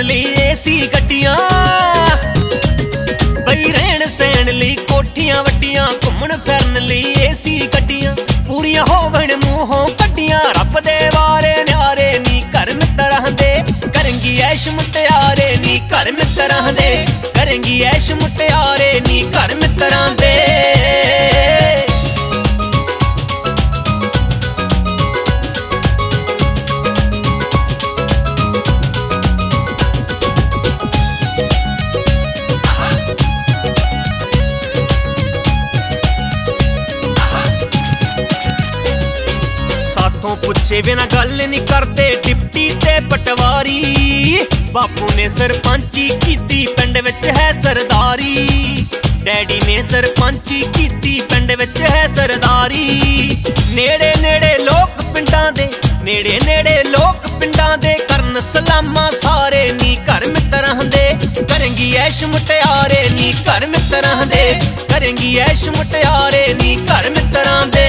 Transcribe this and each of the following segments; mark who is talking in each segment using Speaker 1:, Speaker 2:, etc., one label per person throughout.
Speaker 1: ਲਈ ਏਸੀ ਗੱਡੀਆਂ, ਬਈ ਰਹਿਣ ਸਹਿਣ ਲਈ ਕੋਠੀਆਂ ਵੱਡੀਆਂ, ਘੁੰਮਣ ਫਿਰਨ ਲਈ ਏਸੀ ਗੱਡੀਆਂ, ਪੂਰੀਆਂ ਹੋਵਣ ਮੂੰਹੋਂ ਕੱਢੀਆਂ। ਰੱਬ ਦੇ ਵਾਰੇ ਨਿਆਰੇ ਨੀ ਘਰ ਮਿੱਤਰਾਂ ਦੇ, ਕਰੇਂਗੀ ਐਸ਼ ਮੁਟਿਆਰੇ ਨੀ ਘਰ ਮਿੱਤਰਾਂ ਦੇ, ਕਰੇਂਗੀ ਐਸ਼ ਮੁਟਿਆਰੇ ਨੀ ਘਰ ਮਿੱਤਰਾਂ ਦੇ। ਸਾਥੋਂ ਪੁੱਛੇ ਬਿਨਾ ਗੱਲ ਨੀ ਕਰਦੇ ਡਿਪਟੀ ਤੇ ਪਟਵਾਰੀ, ਬਾਪੂ ਨੇ ਸਰਪੰਚੀ ਕੀਤੀ ਪਿੰਡ ਵਿੱਚ ਹੈ ਸਰਦਾਰੀ, ਡੈਡੀ ਨੇ ਸਰਪੰਚੀ ਕੀਤੀ ਪਿੰਡ ਵਿੱਚ ਹੈ ਸਰਦਾਰੀ। ਨੇੜੇ ਨੇੜੇ ਲੋਕ ਪਿੰਡਾਂ ਦੇ, ਨੇੜੇ ਨੇੜੇ ਲੋਕ ਪਿੰਡਾਂ ਦੇ, ਕਰਨ ਸਲਾਮਾਂ ਸਾਰੇ ਨੀ ਘਰ ਮਿੱਤਰਾਂ ਦੇ, ਕਰੇਂਗੀ ਐਸ਼ ਮੁਟਿਆਰੇ ਨੀ ਘਰ ਮਿੱਤਰਾਂ ਦੇ, ਕਰੇਂਗੀ ਐਸ਼ ਮੁਟਿਆਰੇ ਨੀ ਘਰ ਮਿੱਤਰਾਂ ਦੇ।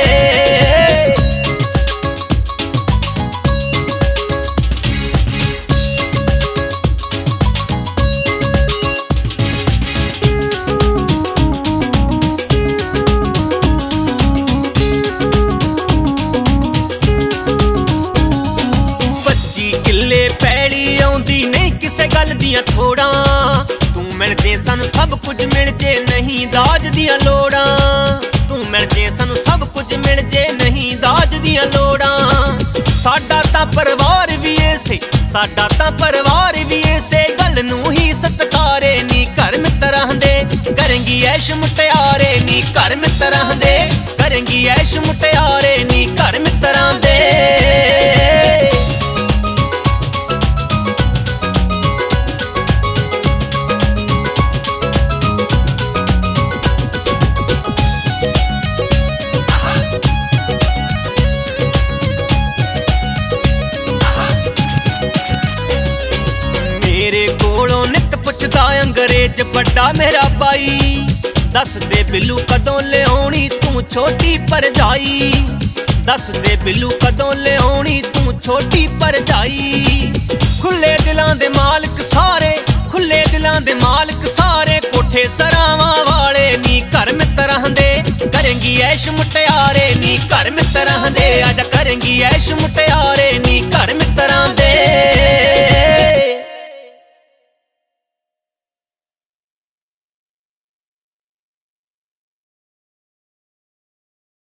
Speaker 1: ਕਿੱਲੇ ਪੈਲੀ ਆਉਂਦੀ ਨਹੀਂ ਕਿਸੇ ਗੱਲ ਦੀਆਂ ਥੋੜਾਂ, ਤੂੰ ਮਿਲ ਜੇ ਸਾਨੂੰ ਸਭ ਕੁਝ ਮਿਲ ਜੇ ਨਹੀਂ ਦਾਜ ਦੀਆਂ ਲੋੜਾਂ, ਤੂੰ ਮਿਲ ਜੇ ਸਾਨੂੰ ਸਭ ਕੁਝ ਮਿਲ ਜੇ ਨਹੀਂ ਦਾਜ ਦੀਆਂ ਲੋੜਾਂ। ਸਾਡਾ ਤਾਂ ਪਰਿਵਾਰ ਵੀ ਏਸੇ, ਸਾਡਾ ਤਾਂ ਪਰਿਵਾਰ ਵੀ ਏਸੇ ਗੱਲ ਨੂੰ ਹੀ ਸਤਿਕਾਰੇ ਨੀ ਘਰ ਮਿੱਤਰਾਂ ਦੇ, ਕਰੇਂਗੀ ਐਸ਼ ਮੁਟਿਆਰੇ ਨੀ ਘਰ ਮਿੱਤਰਾਂ ਦੇ, ਕਰੇਂਗੀ ਐਸ਼ ਮੁਟਿਆਰੇ ਨੀ ਘਰ ਮਿੱਤਰਾਂ ਦੇ। ਮੇਰੇ ਕੋਲੋਂ ਨਿੱਤ ਪੁੱਛਦਾ ਅੰਗਰੇਜ਼ ਵੱਡਾ ਮੇਰਾ ਬਾਈ, ਦੱਸ ਦੇ ਬਿੱਲੂ ਕਦੋਂ ਲਿਆਉਣੀ ਤੂੰ ਛੋਟੀ ਭਰਜਾਈ, ਦੱਸ ਦੇ ਬਿੱਲੂ ਕਦੋਂ ਲਿਆਉਣੀ ਤੂੰ ਛੋਟੀ ਭਰਜਾਈ। ਖੁੱਲੇ ਦਿਲਾਂ ਦੇ ਮਾਲਕ ਸਾਰੇ, ਖੁੱਲੇ ਦਿਲਾਂ ਦੇ ਮਾਲਕ ਸਾਰੇ, ਕੋਠੇ ਸਰਾਵਾਂ ਵਾਲੇ ਨੀ ਘਰ ਮਿੱਤਰਾਂ ਦੇ, ਕਰੇਂਗੀ ਐਸ਼ ਮੁਟਿਆਰੇ ਨੀ ਘਰ ਮਿੱਤਰਾਂ ਦੇ, ਆਜਾ ਕਰੇਂਗੀ ਐਸ਼ ਮੁਟਿਆਰੇ।